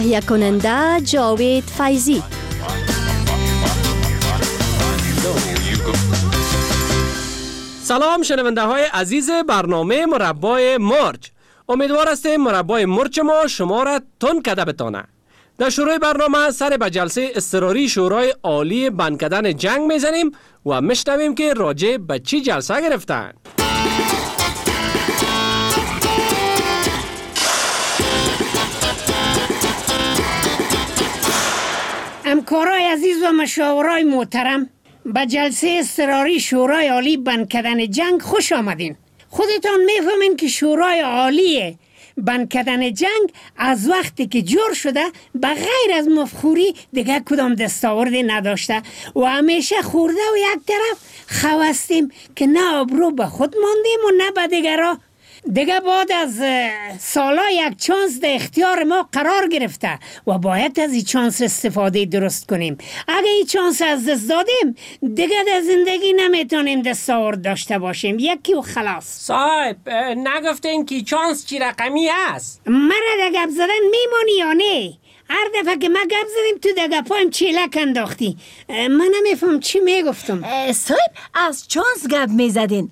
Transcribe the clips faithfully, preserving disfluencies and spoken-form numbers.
تهیه کننده جاوید فیضی. سلام شنونده های عزیز برنامه مربای مرچ. امیدوار هستیم مربای مرچ ما شما را تند کده بتانه. در شروع برنامه سر به جلسه اضطراری شورای عالی بند کردن جنگ میزنیم و میشنویم که راجع به چی جلسه گرفتن. همکارای عزیز و مشاورای محترم، به جلسه اضطراری شورای عالی بند کردن جنگ خوش آمدین. خودتان میفهمین که شورای عالی بند کردن جنگ از وقتی که جور شده به غیر از مفخوری دیگه کدام دستاوردی نداشته و همیشه خورده و یک طرف خواستیم که نه آبرو به خود ماندیم و نه به دیگرها. دیگه بعد از سالا یک چانس در اختیار ما قرار گرفته و باید از این چانس استفاده درست کنیم. اگه این چانس از دست دادیم دیگه در زندگی نمیتونیم دستاورد داشته باشیم. یکی و خلاص. صاحب نگفتین که چانس چی رقمی است؟ مرا در گپ زدن میمانی یا نه؟ هر دفعه که ما گپ زدیم تو در گپایم چیلک انداختی. من نمیفهم چی میگفتم. صاحب از چانس گپ میزدین.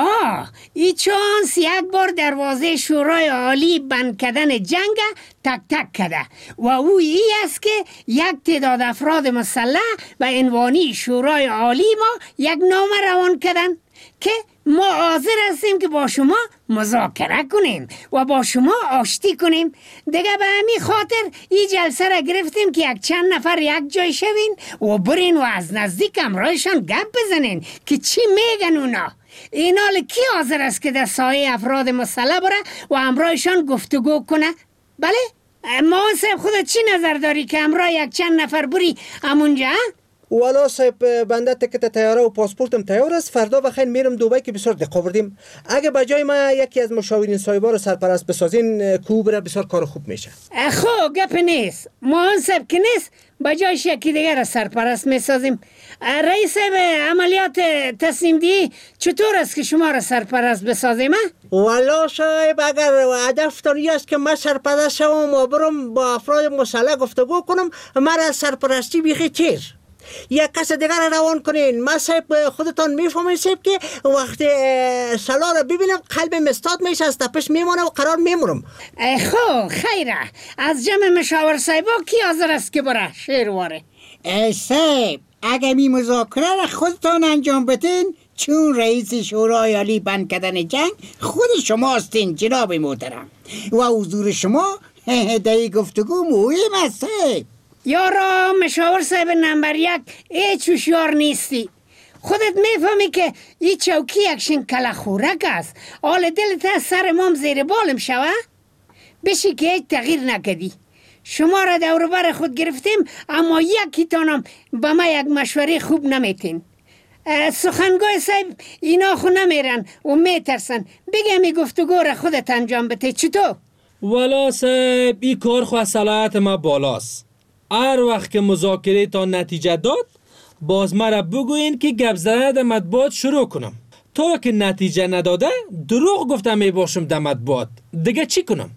آه این چانس یک بار دروازه شورای عالی بند کردن جنگ تک تک کده و او ای است که یک تعداد افراد مسلح و عنوانی شورای عالی ما یک نامه روان کردن که ما حاضر هستیم که با شما مذاکره کنیم و با شما آشتی کنیم. دیگه به همین خاطر این جلسه را گرفتیم که یک چند نفر یک جای شوین و برین و از نزدیک همراهشان گپ بزنین که چی میگن اونا. این حال کی حاضر است که در سایه افراد مسلح بره و همراهشان گفتگو کنه؟ بله؟ ما صاحب خودت چی نظر داری که همراه یک چند نفر بری همونجا؟ والا صاحب بنده تکت تیاره و پاسپورتم تیار است. فردا بخیر میرم دبی که بسیار دقت بردیم. اگه به جای ما یکی از مشاورین صاحبا رو سرپرست بسازین کو بره بسیار کار خوب میشه. خب گپ نیست. ما صاحب که نیست به جایش یکی دیگر را سرپرست میسازیم. رئیس عملیات تصمیم دی چطور است که شما را سرپرست بسازیم؟ والا صاحب اگر هدفتان است که من سرپرست شوم و برم با افراد مسلح گفتگو کنم، مرا سرپرستی بیخی چیز یک کس دیگر را روان کنین. من صاحب خودتان میفهمین صاحب که وقتی سلا را ببینم قلبم استاد میشه، از تپش میمانه و قرار میمونم. خب خیره. از جمع مشاور صاحبا کی حاضر است که بره شیرواره؟ صاحب اگه می مذاکره را خودتان انجام بدین، چون رئیس شورای عالی بند کردن جنگ خود شما هستین جناب محترم و حضور شما در گفتگو مهم است. یارا مشاور صاحب نمبر یک هیچ هوشیار نیستی. خودت میفهمی که این چوکی یکشین کله خورک است. حال دلت از سر مام زیر بالم شوه؟ بشی که هیچ تغییر نکدی. شما را دور بر خود گرفتیم اما یکی تانم به ما یک مشوره خوب نمیتین. سخنگوی صاحب اینا خو نمیرن و میترسن. بگم این گفتگو را خودت انجام بده. چطور؟ والا صاحب این کار خو از صلاحیت ما بالاست. هر وقت که مذاکره تا نتیجه داد باز مرا بگوین که گپ زدن در مطبوعات شروع کنم. تا که نتیجه نداده دروغ گفتم می باشم در مطبوعات. دیگه چی کنم؟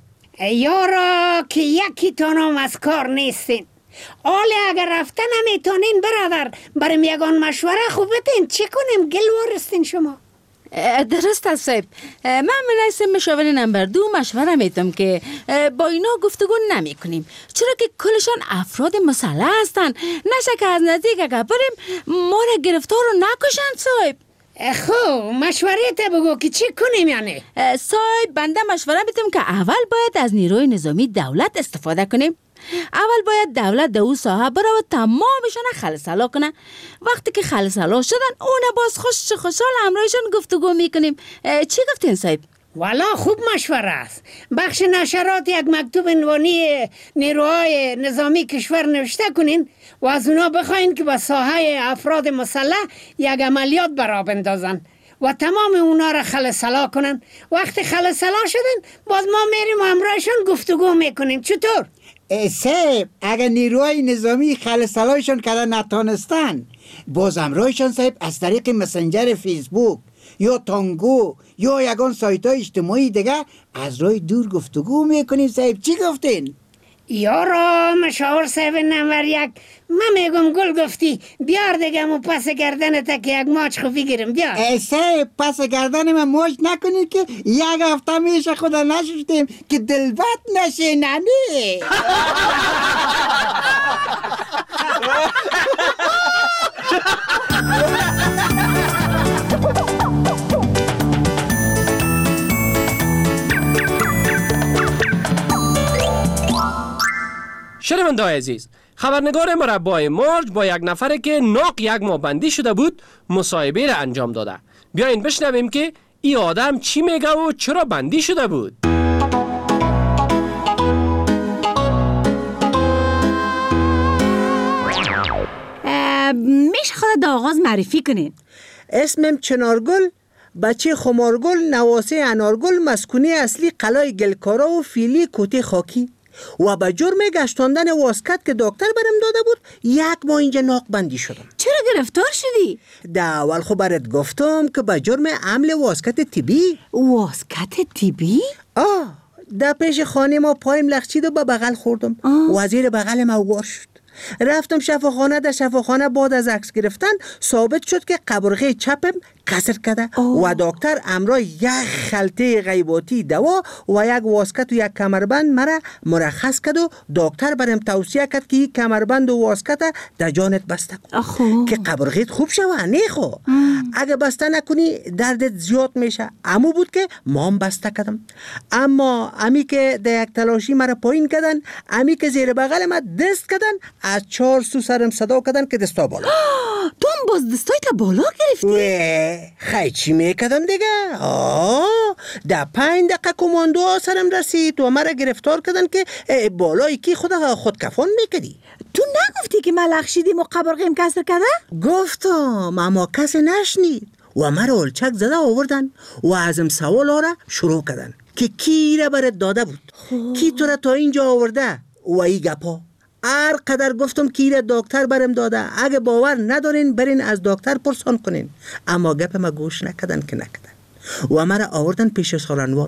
یارا که یکی تانم از کار نیستین. حالا اگر رفته نمیتونین برادر برم یگان مشوره خوب بتین چی کنیم؟ گل وارستین شما. درست است صاحب. من مناسب مشاور نمبر دو مشوره میتم که با اینا گفتگو نمی کنیم، چرا که کلشان افراد مسلح هستن. نشه که از نزدیک اگر بریم ما را گرفتار رو نکشن صاحب. خب مشوره تا بگو که چی کنیم یعنی؟ صاحب بنده مشوره میتم که اول باید از نیروی نظامی دولت استفاده کنیم. اول باید دولت در او ساحه بره و تمامشان خلصلا کنه. وقتی که خلصلا شدن اون باز خوش خوشحال همراهشان گفتگو میکنیم. چی گفتین صاحب؟ والا خوب مشوره است. بخش نشرات یک مکتوب عنوانی نیروهای نظامی کشور نوشته کنین و از اونا بخواین که با ساحه افراد مسلح یک عملیات برا بندازن و تمام اونا را خلصلا کنن. وقتی خلصلا شدن باز ما میریم و همراهشان گفتگو میکنیم. چطور؟ صاحب اگر نیروهای نظامی خلصلایشان کردن نتانستن باز همراهشان صاحب از طریق مسنجر فیسبوک یا تانگو یا یگان سایت های اجتماعی دیگه از راه دور گفتگو میکنیم. صاحب چی گفتین؟ یارا مشاور صاحب نمبر یک، من میگم گل گفتی بیار دیگه مو پس گردنت که یک ماچ خوبی گیرم بیار. ایسه پس گردن من موج نکنی که یک هفته میشه خدا نشدیم که دلبت نشه ننی. شنونده‌های عزیز، خبرنگار مربای مرج با یک نفر که ناق یک ماه بندی شده بود مصاحبه را انجام داده. بیاین بشنویم که این آدم چی میگه و چرا بندی شده بود. میشه خودت در آغاز معرفی کنین؟ اسمم چنارگل، بچه خمارگل، نواسه انارگل، مسکونی اصلی قلعه گلکارا و فیلی کوته خاکی و به جرم گشتاندن واسکت که دکتر برم داده بود یک ماه اینجا ناق بندی شدم. چرا گرفتار شدی؟ ده اول خب برات گفتم که به جرم عمل واسکت تیبی. واسکت تیبی؟ آه ده پیش خانه ما پایم لخچید و به بغل خوردم. وزیر بغلم اوگار شد. رفتم شفاخانه. در شفاخانه بعد از عکس گرفتن ثابت شد که قبرغه چپم کسر کرده و دکتر امرا یک خلطه غیباتی دوا و یک واسکت و یک کمربند مرا مرخص کرد و دکتر برم توصیه کرد که یک کمربند و واسکت در جانت بسته کن که قبرغیت خوب شوه. نه خو اگه بسته نکنی دردت زیاد میشه. امو بود که مام بسته کردم، اما امی که در یک تلاشی مرا پایین کردن، امی که زیر بغل ما دست کردن، از چهار سو سرم صدا کردن که دستا بالا. تو هم باز دستای تا بالا گرفتی؟ خیلی چی میکردم دیگه؟ آه در پنج دقیقه کماندو سرم رسید و مرا گرفتار کردن که بالایی کی خدا خودکفان میکردی. تو نگفتی که من لخشیدیم و قبرغیم کسر کرده؟ گفتم اما کسی نشنید و مرا اولچک زده آوردن و ازم سوال ها را شروع کردن که کی را برات داده بود، کی تو را تا اینجا آورده و ای گپا. هر قدر گفتم که ایره دکتر برم داده، اگه باور ندارین برین از دکتر پرسان کنین، اما گپ ما گوش نکدن که نکدن و مرا آوردن پیش سالنوال.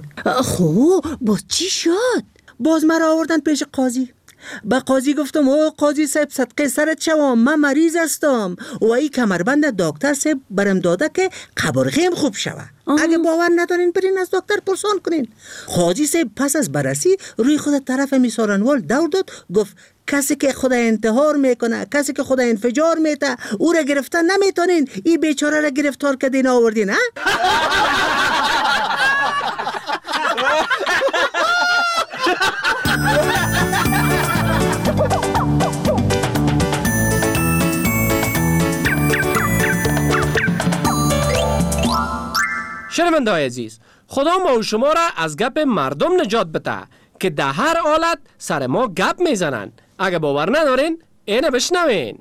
خو باز چی شد؟ باز مرا آوردن پیش قاضی. با قاضی گفتم او قاضی صاحب صدقه سرت شوم، من مریض هستم و این کمربند دکتر صاحب برم داده که قبرغیم خوب شوه. اگه باور ندارین برین از دکتر پرسان کنین. قاضی صاحب پس از بررسی روی خود طرف میسارنوال دور داد، گفت کسی که خدا انتحار میکنه، کسی که خدا انفجار میته، او را گرفتن نمیتونین، این بیچاره را گرفتار کردین آوردین. ها شنونده‌های عزیز، خدا ما و شما را از گپ مردم نجات بده که در هر حالت سر ما گپ میزنن. اگه باور ندارین اینه بشنوین.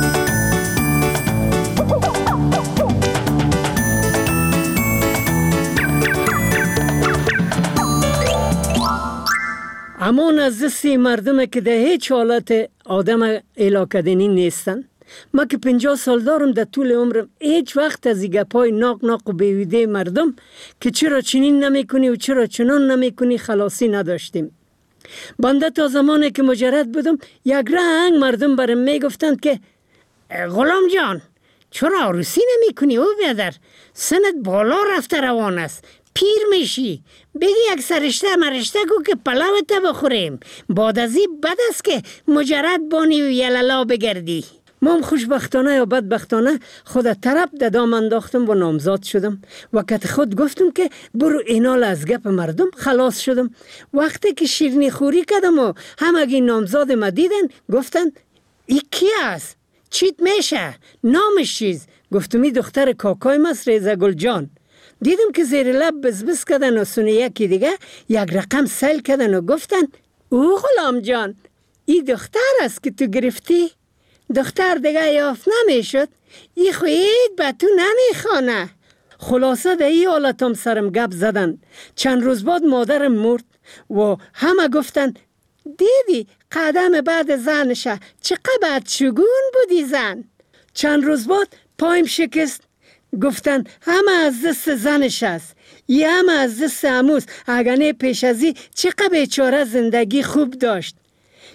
اما نزدستی مردم که در هیچ حالت آدم علاقدنی نیستن. ما که پنجاه سال دارم، در طول عمرم هیچ وقت از این گپای ناق ناق و بیهوده مردم که چرا چنین نمی کنی و چرا چنان نمی کنی خلاصی نداشتیم. بنده تا زمانی که مجرد بودم یک رنگ مردم برم می گفتند که غلام جان چرا عروسی نمی کنی او بیادر، سنت بالا رفته روان است، پیر میشی، بگی یک سرشته مرشته کو که پلاوت بخوریم، بعد از این بد است که مجرد بانی و یللا بگردی. من خوشبختانه یا بدبختانه خود طرف ددام انداختم و نامزاد شدم و کت خود گفتم که برو اینال از گپ مردم خلاص شدم. وقتی که شیرنی خوری کردم و همگی نامزاد ما دیدن گفتن ای کی است؟ چیت میشه؟ نامش چیز؟ گفتم ای دختر کاکای ماست ریزه گل جان. دیدم که زیر لب بزبز کردن و سونه یکی دیگه یک رقم سیل کردن و گفتن او غلام جان ای دختر است که تو گرفتی؟ دختر دیگه یافت نمیشد، ای خوید به تو نمیخوانه. خلاصه ده ای حالتم سرم گپ زدن. چند روز بعد مادرم مرد و همه گفتن دیدی قدم بعد زنشه چقدر شگون بودی زن. چند روز بعد پایم شکست، گفتن همه از دست زنش است، ای همه از دست عموست، اگه نه پیش ازی چقدر بیچاره زندگی خوب داشت.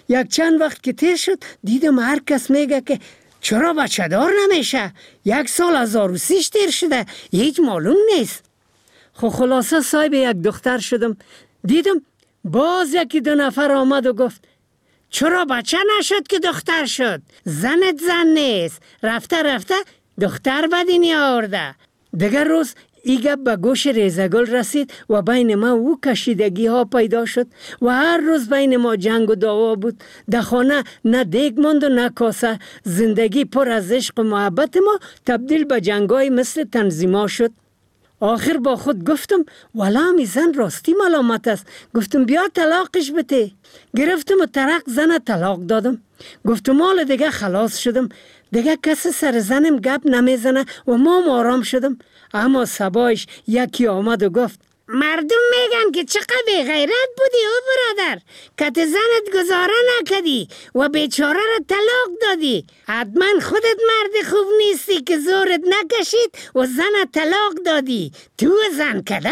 یک چند وقت که تیر شد دیدم هر کس میگه که چرا بچه دار نمیشه، یک سال از عروسیش تیر شده، هیچ معلوم نیست. خب خلاصه صاحب یک دختر شدم. دیدم باز یکی دو نفر آمد و گفت چرا بچه نشد که دختر شد؟ زنت زن نیست، رفته رفته دختر به دنیا آورده. دیگر روز ای گپ به گوش ریزگل رسید و بین ما او کشیدگی ها پیدا شد و هر روز بین ما جنگ و دعوا بود. در خانه نه دیگ ماند و نه کاسه. زندگی پر از عشق و محبت ما تبدیل به جنگای مثل تنظیما شد. آخر با خود گفتم والا می زن راستی ملامت است. گفتم بیا طلاقش بده. گرفتم و ترق زن طلاق دادم. گفتم حالا دیگه خلاص شدم، دیگه کسی سر زنم گپ نمیزنه و ما آرام شدم. اما صبایش یکی آمد و گفت مردم میگن که چقدر بی غیرت بودی او برادر، که زنت گزاره نکدی و بیچاره را طلاق دادی. حتما خودت مرد خوب نیستی که زورت نکشید و زنت طلاق دادی. تو زن کدن؟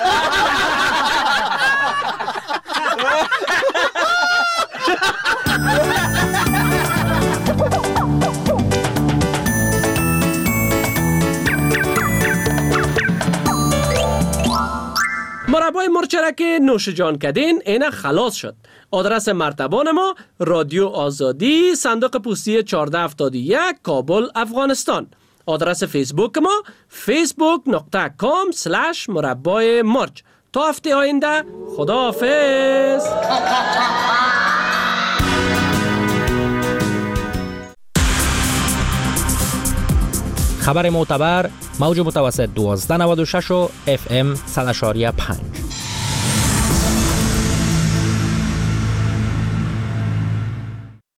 مربای مرچ را که نوش جان کردین اینه خلاص شد. آدرس مرتبان ما رادیو آزادی، صندوق پستی چهارده هفتاد و یک، کابل، افغانستان. آدرس فیسبوک ما فیسبوک نقطه کام سلش مربای مرچ. تا هفته آینده خداحافظ. خبر معتبر موج متوسط دوازده نود و شش و اف ام صد و پنج.